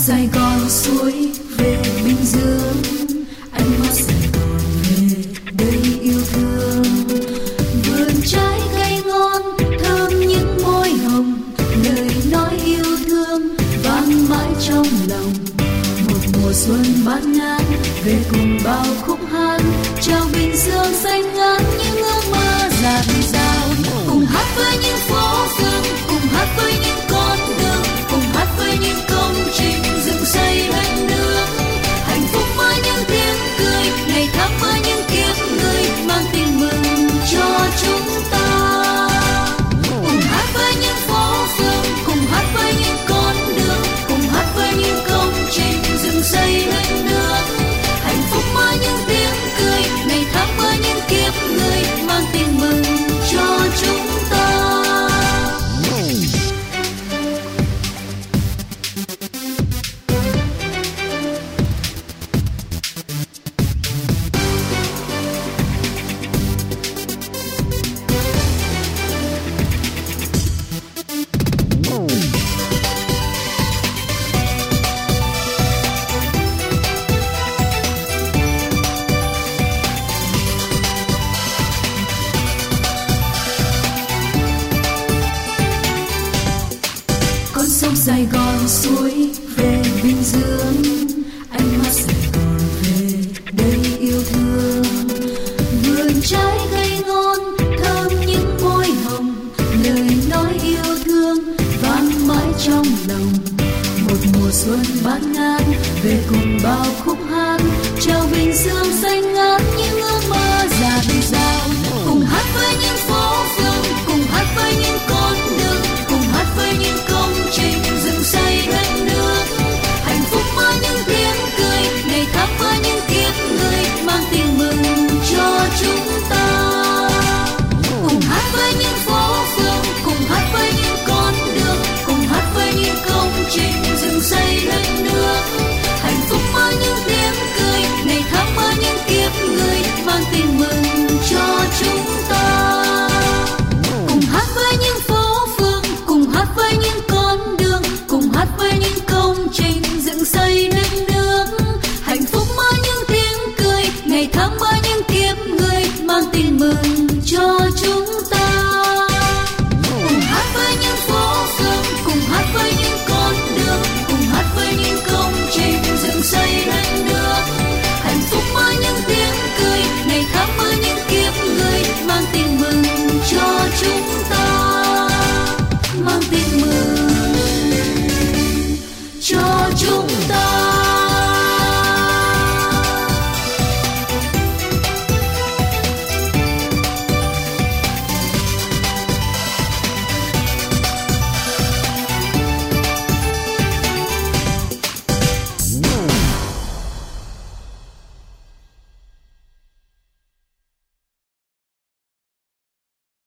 Sài Gòn xuôi về Bình Dương, ánh mắt Sài Gòn về đây yêu thương. Vườn trái cây ngon thơm những môi hồng, lời nói yêu thương vang mãi trong lòng. Một mùa xuân bát ngát về cùng bao khúc hát, chào Bình Dương xanh ngát những ước mơ dạt dào. Cùng hát với những phố phường, cùng hát với những con đường, cùng hát với những công trình dựng xây đất nước. Hạnh phúc với những tiếng cười, ngày tháng với những kiếp người mang tin mừng cho chúng ta. Cùng hát với những phố phường, cùng hát với những con đường, cùng hát với những công trình dựng xây đất nước. Hạnh phúc với những tiếng cười, ngày tháng với những kiếp người mang tin mừng cho chúng ta. Sông Sài Gòn xuôi về Bình Dương, ánh mắt Sài Gòn về đây yêu thương. Vườn trái cây ngon thơm những môi hồng, lời nói yêu thương vang mãi trong lòng. Một mùa xuân bát ngát